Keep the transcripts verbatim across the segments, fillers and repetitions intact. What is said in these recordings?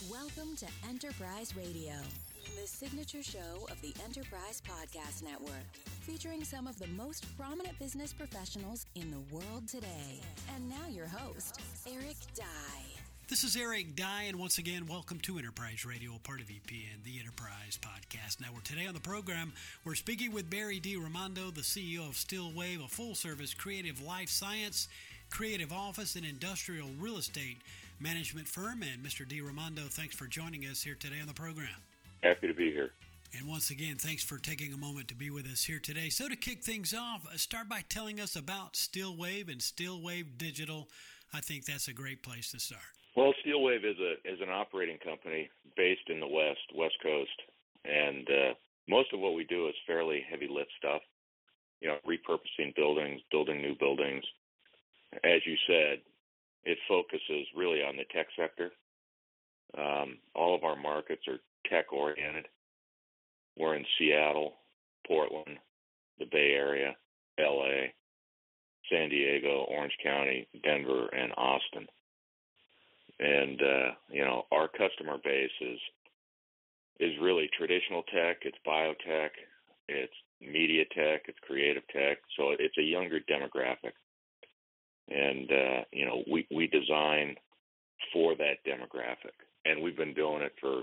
Welcome to Enterprise Radio, the signature show of the Enterprise Podcast Network, featuring some of the most prominent business professionals in the world today. And now your host, Eric Dye. This is Eric Dye, and once again, welcome to Enterprise Radio, a part of E P N, the Enterprise Podcast Network. Today on the program, we're speaking with Barry DiRamondo, the C E O of Stillwave, a full-service creative life science, creative office, and industrial real estate management firm. And Mister DiRamondo, thanks for joining us here today on the program. Happy to be here. And once again, thanks for taking a moment to be with us here today. So to kick things off, start by telling us about Stillwave and Stillwave Digital. I think that's a great place to start. Well, Stillwave is a is an operating company based in the West, West Coast, and uh, most of what we do is fairly heavy lift stuff. You know, repurposing buildings, building new buildings. As you said, it focuses really on the tech sector. Um, all of our markets are tech oriented. We're in Seattle, Portland, the Bay Area, L A, San Diego, Orange County, Denver, and Austin. And, uh, you know, our customer base is is really traditional tech, it's biotech, it's media tech, it's creative tech. So it's a younger demographic. And, uh, you know, we, we design for that demographic. And we've been doing it for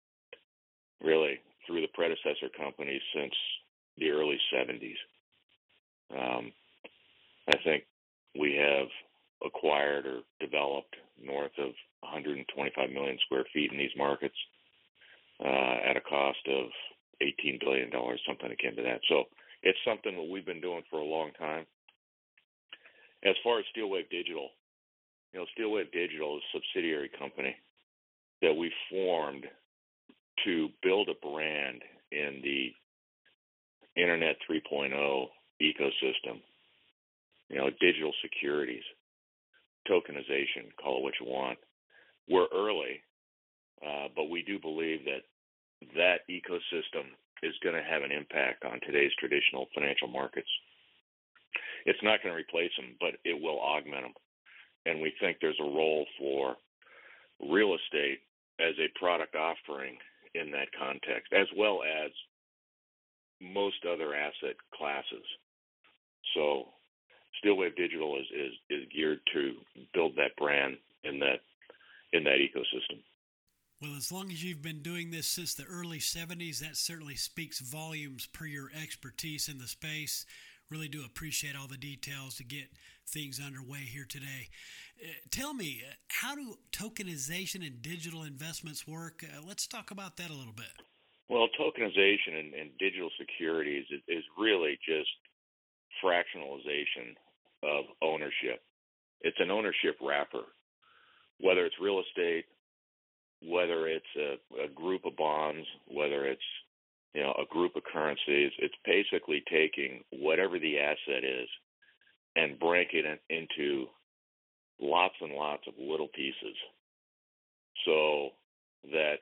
really through the predecessor companies since the early seventies. Um, I think we have acquired or developed north of one hundred twenty-five million square feet in these markets uh, at a cost of eighteen billion dollars, something akin to that. So it's something that we've been doing for a long time. As far as Stillwave Digital, you know, Stillwave Digital is a subsidiary company that we formed to build a brand in the Internet three point oh ecosystem. You know, digital securities, tokenization, call it what you want. We're early, uh, but we do believe that that ecosystem is going to have an impact on today's traditional financial markets. It's not going to replace them, but it will augment them. And we think there's a role for real estate as a product offering in that context, as well as most other asset classes. So Stillwave Digital is, is, is geared to build that brand in that in that ecosystem. Well, as long as you've been doing this since the early seventies, that certainly speaks volumes per your expertise in the space. Really do appreciate all the details to get things underway here today. Uh, tell me, uh, how do tokenization and digital investments work? Uh, let's talk about that a little bit. Well, tokenization and, and digital securities is, is really just fractionalization of ownership. It's an ownership wrapper, whether it's real estate, whether it's a, a group of bonds, whether it's you know a group of currencies. It's basically taking whatever the asset is and breaking it into lots and lots of little pieces so that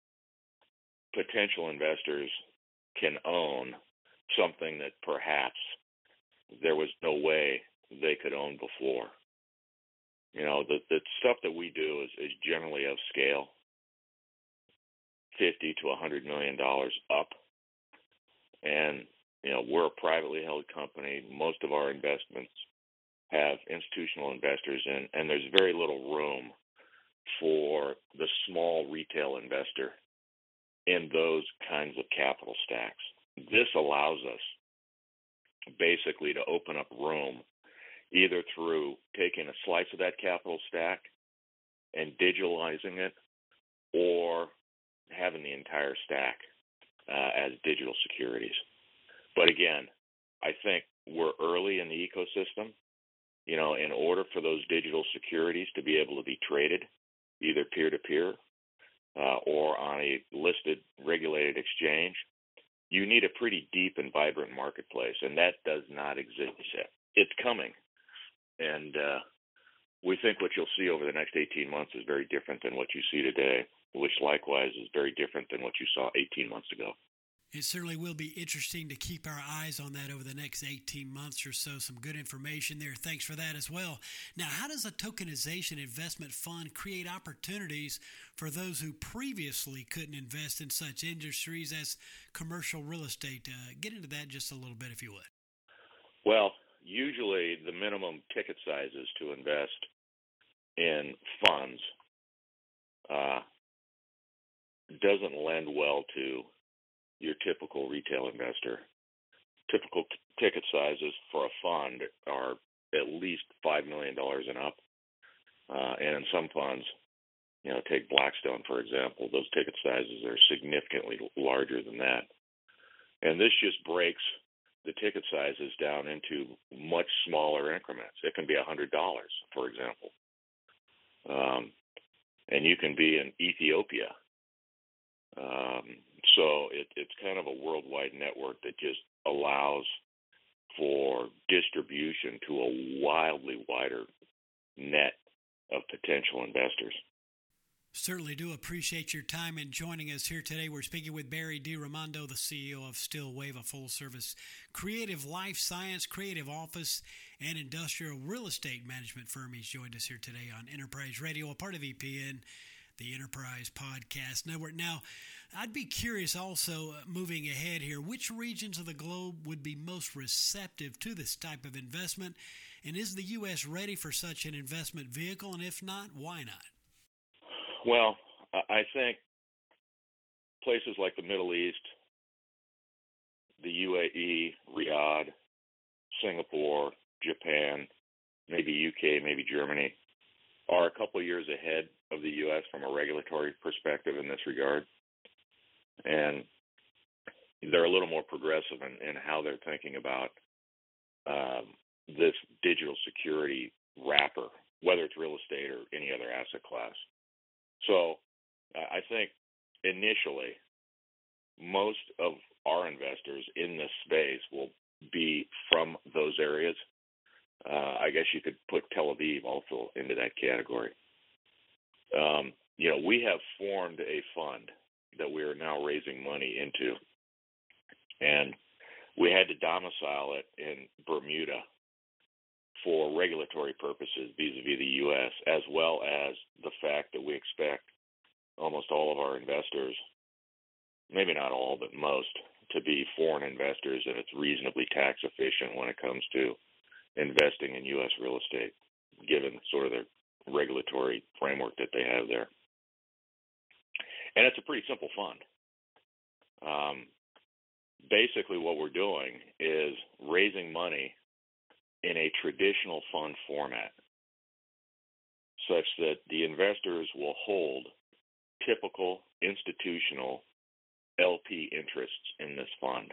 potential investors can own something that perhaps there was no way they could own before. You know, the, the stuff that we do is, is generally of scale, fifty to one hundred million dollars up. And, you know, we're a privately held company. Most of our investments have institutional investors in, and there's very little room for the small retail investor in those kinds of capital stacks. This allows us basically to open up room either through taking a slice of that capital stack and digitalizing it, or having the entire stack uh, as digital securities. But again, I think we're early in the ecosystem. You know, in order for those digital securities to be able to be traded, either peer-to-peer uh, or on a listed, regulated exchange, you need a pretty deep and vibrant marketplace, and that does not exist yet. It's coming, and uh, we think what you'll see over the next eighteen months is very different than what you see today, which likewise is very different than what you saw eighteen months ago. It certainly will be interesting to keep our eyes on that over the next eighteen months or so. Some good information there. Thanks for that as well. Now, how does a tokenization investment fund create opportunities for those who previously couldn't invest in such industries as commercial real estate? Uh, get into that just a little bit, if you would. Well, usually the minimum ticket sizes to invest in funds uh, doesn't lend well to your typical retail investor. Typical t- ticket sizes for a fund are at least five million dollars and up. Uh, and in some funds, you know, take Blackstone, for example, those ticket sizes are significantly larger than that. And this just breaks the ticket sizes down into much smaller increments. It can be one hundred dollars, for example. Um, and you can be in Ethiopia. Um, so it, it's kind of a worldwide network that just allows for distribution to a wildly wider net of potential investors. Certainly do appreciate your time in joining us here today. We're speaking with Barry DiRamondo, the C E O of Stillwave, a full-service creative life science, creative office, and industrial real estate management firm. He's joined us here today on Enterprise Radio, a part of E P N, the Enterprise Podcast Network. Now, I'd be curious also, uh, moving ahead here, which regions of the globe would be most receptive to this type of investment? And is the U S ready for such an investment vehicle? And if not, why not? Well, I think places like the Middle East, the U A E, Riyadh, Singapore, Japan, maybe U K, maybe Germany, are a couple of years ahead of the U S from a regulatory perspective in this regard. And they're a little more progressive in, in how they're thinking about um, this digital security wrapper, whether it's real estate or any other asset class. So uh, I think initially most of our investors in this space will be from those areas. Uh, I guess you could put Tel Aviv also into that category. Um, you know, we have formed a fund that we are now raising money into, and we had to domicile it in Bermuda for regulatory purposes vis-a-vis the U S, as well as the fact that we expect almost all of our investors, maybe not all, but most, to be foreign investors, and it's reasonably tax efficient when it comes to investing in U S real estate, given sort of the regulatory framework that they have there. And it's a pretty simple fund. Um, basically what we're doing is raising money in a traditional fund format, such that the investors will hold typical institutional L P interests in this fund.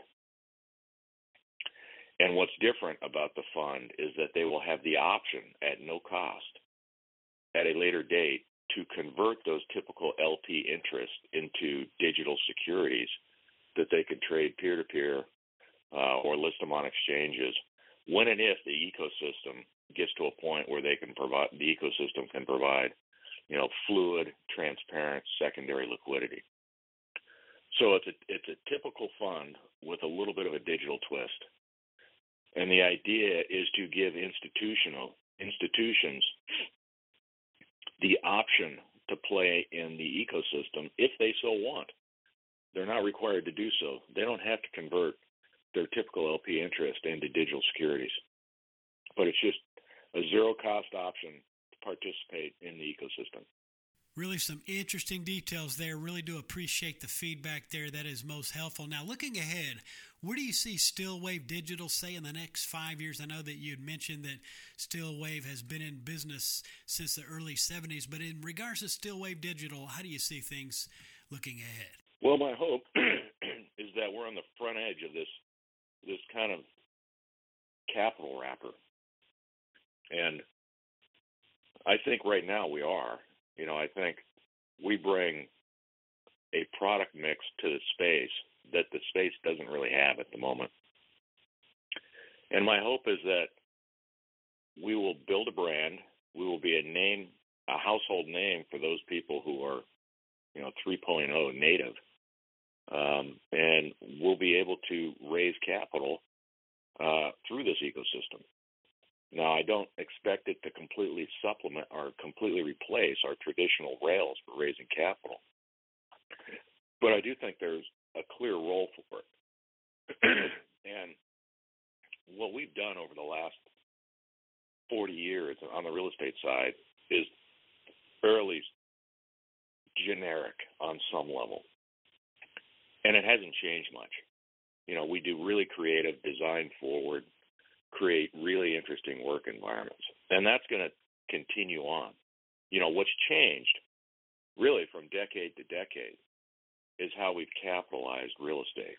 And what's different about the fund is that they will have the option at no cost at a later date to convert those typical L P interests into digital securities that they could trade peer-to-peer uh, or list them on exchanges when and if the ecosystem gets to a point where they can provide, the ecosystem can provide, you know, fluid, transparent secondary liquidity. So it's a, it's a typical fund with a little bit of a digital twist. And the idea is to give institutional institutions the option to play in the ecosystem if they so want. They're not required to do so. They don't have to convert their typical L P interest into digital securities. But it's just a zero-cost option to participate in the ecosystem. Really some interesting details there. Really do appreciate the feedback there. That is most helpful. Now, looking ahead, where do you see Stillwave Digital, say, in the next five years? I know that you had mentioned that Stillwave has been in business since the early seventies, but in regards to Stillwave Digital, how do you see things looking ahead? Well, my hope is that we're on the front edge of this this kind of capital wrapper. And I think right now we are. You know, I think we bring a product mix to the space that the space doesn't really have at the moment. And my hope is that we will build a brand. We will be a name, a household name for those people who are, you know, three point oh native. um, and we'll be able to raise capital uh, through this ecosystem. Now, I don't expect it to completely supplement or completely replace our traditional rails for raising capital, but I do think there's a clear role for it. And what we've done over the last forty years on the real estate side is fairly generic on some level, and it hasn't changed much. You know, we do really creative, design forward, create really interesting work environments, and that's going to continue on. You know, what's changed really from decade to decade is how we've capitalized real estate,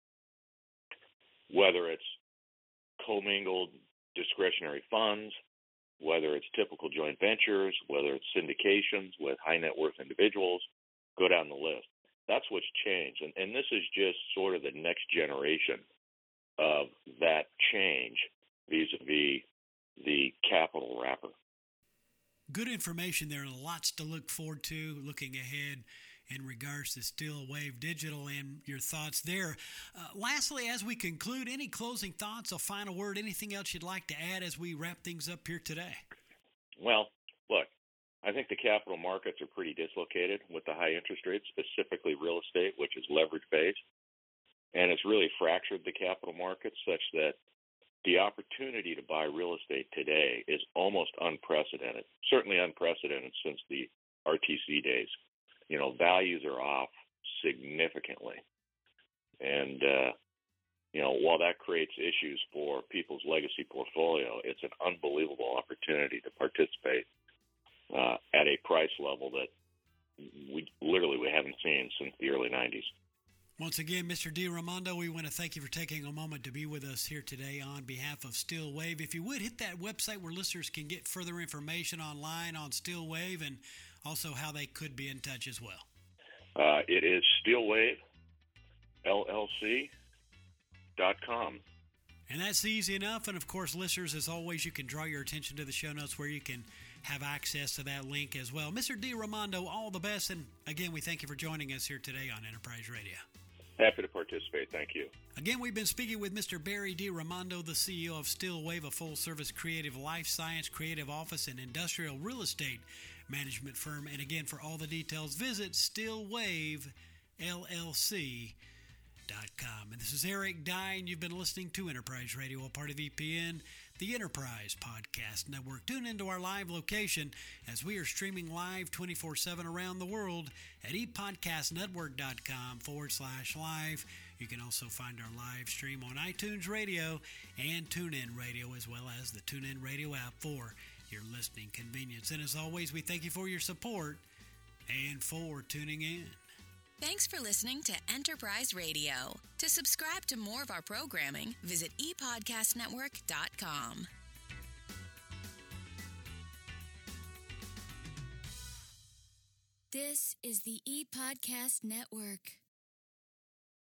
whether it's commingled discretionary funds, whether it's typical joint ventures, whether it's syndications with high net worth individuals, go down the list. That's what's changed. And, and this is just sort of the next generation of that change vis-a-vis the capital wrapper. Good information there, and lots to look forward to looking ahead in regards to Stillwave Digital and your thoughts there. Uh, lastly, as we conclude, any closing thoughts, a final word, anything else you'd like to add as we wrap things up here today? Well, look, I think the capital markets are pretty dislocated with the high interest rates, specifically real estate, which is leverage-based. And it's really fractured the capital markets such that the opportunity to buy real estate today is almost unprecedented, certainly unprecedented since the R T C days. You know, values are off significantly. And, uh, you know, while that creates issues for people's legacy portfolio, it's an unbelievable opportunity to participate uh, at a price level that we literally we haven't seen since the early nineties. Once again, Mister DiRamondo, we want to thank you for taking a moment to be with us here today on behalf of Stillwave. If you would, hit that website where listeners can get further information online on Stillwave and also how they could be in touch as well. Uh, it is Stillwave L L C dot com. And that's easy enough. And, of course, listeners, as always, you can draw your attention to the show notes where you can have access to that link as well. Mister DiRamondo, all the best. And, again, we thank you for joining us here today on Enterprise Radio. Happy to participate. Thank you. Again, we've been speaking with Mister Barry DiRamondo, the C E O of Stillwave, a full-service creative life science, creative office, and industrial real estate management firm. And again, for all the details, visit Stillwave L L C dot com. And this is Eric Dye, and you've been listening to Enterprise Radio, a part of E P N, the Enterprise Podcast Network. Tune into our live location as we are streaming live twenty-four seven around the world at epodcastnetwork.com forward slash live. You can also find our live stream on iTunes Radio and TuneIn Radio, as well as the TuneIn Radio app for your listening convenience. And as always, we thank you for your support and for tuning in. Thanks for listening to Enterprise Radio. To subscribe to more of our programming, visit e podcast network dot com. This is the ePodcast Network.